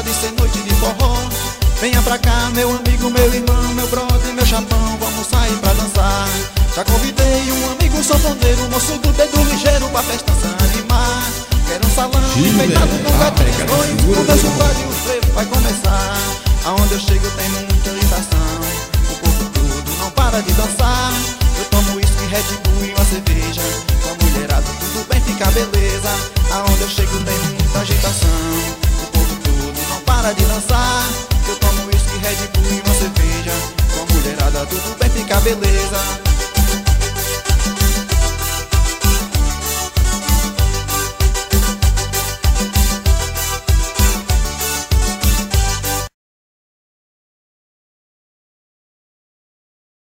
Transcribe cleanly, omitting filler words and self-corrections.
pode ser noite de forró. Venha pra cá, meu amigo, meu irmão, meu brother, meu chapão, vamos sair pra dançar. Já convidei um amigo sanfoneiro, moço do dedo ligeiro, pra festa se animar. Quero um salão enfeitado com gatinhos, o meu compadre, o frevo vai começar. Aonde eu chego tem muita agitação, o povo tudo não para de dançar.